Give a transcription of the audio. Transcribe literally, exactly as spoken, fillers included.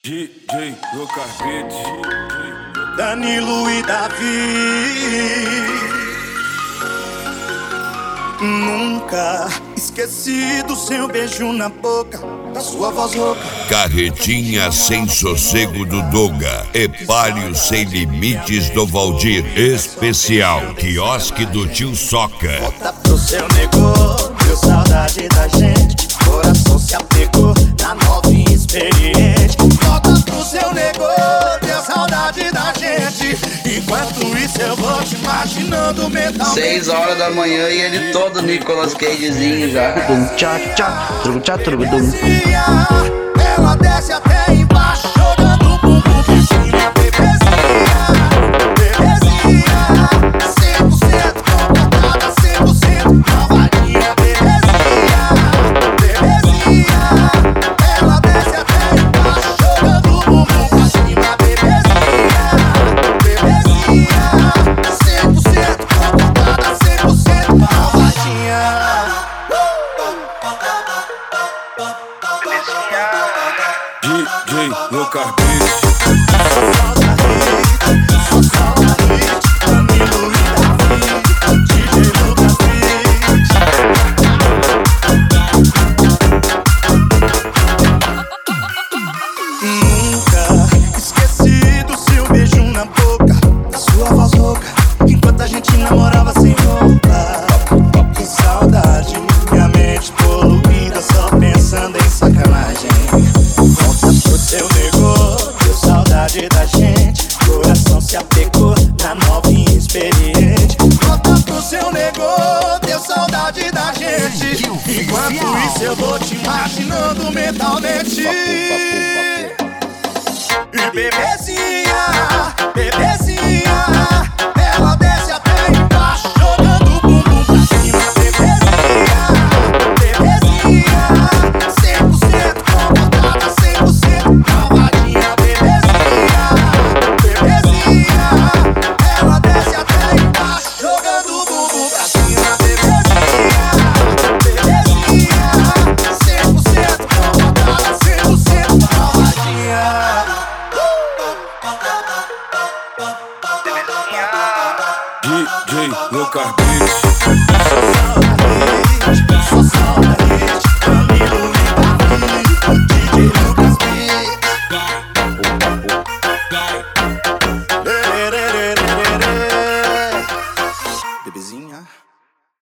D J Lucas Beats, Danilo e Davi. Nunca esqueci do seu beijo na boca, da sua voz rouca. Carretinha sem sossego do Doga, Epálio sem limites do Valdir. Especial, quiosque do tio Soca. Volta pro seu negócio, deu saudade da gente. Coração se apegou na nova e experiente. Volta pro seu negócio, deu saudade da gente. Enquanto isso eu vou te imaginando mentalmente. Seis horas da manhã e ele todo Nicolas Cagezinho já. Tchá, tchá, truco, tchá, truco, dum. Ela desce até embaixo, jogando o bumbum pra cima, bebezinha, bebezinha, cem por cento comportada, cem por cento malvadinha, bebezinha, bebezinha. Ela desce até embaixo, jogando o bumbum pra cima, bebezinha, bebezinha, cem por cento comportada, cem por cento malvadinha. D J Lucas Beats. Nunca esqueci do seu beijo na boca, da sua voz rouca, enquanto a gente namorava sem roupa. Que saudade, minha mente poluída, só pensando em sacanagem. Volta pro seu negócio, deu saudade da gente. Coração se apegou na nova e experiente. Volta pro seu negócio, deu saudade da gente. Enquanto isso eu vou te imaginando mentalmente. E bebezinha, bebezinha,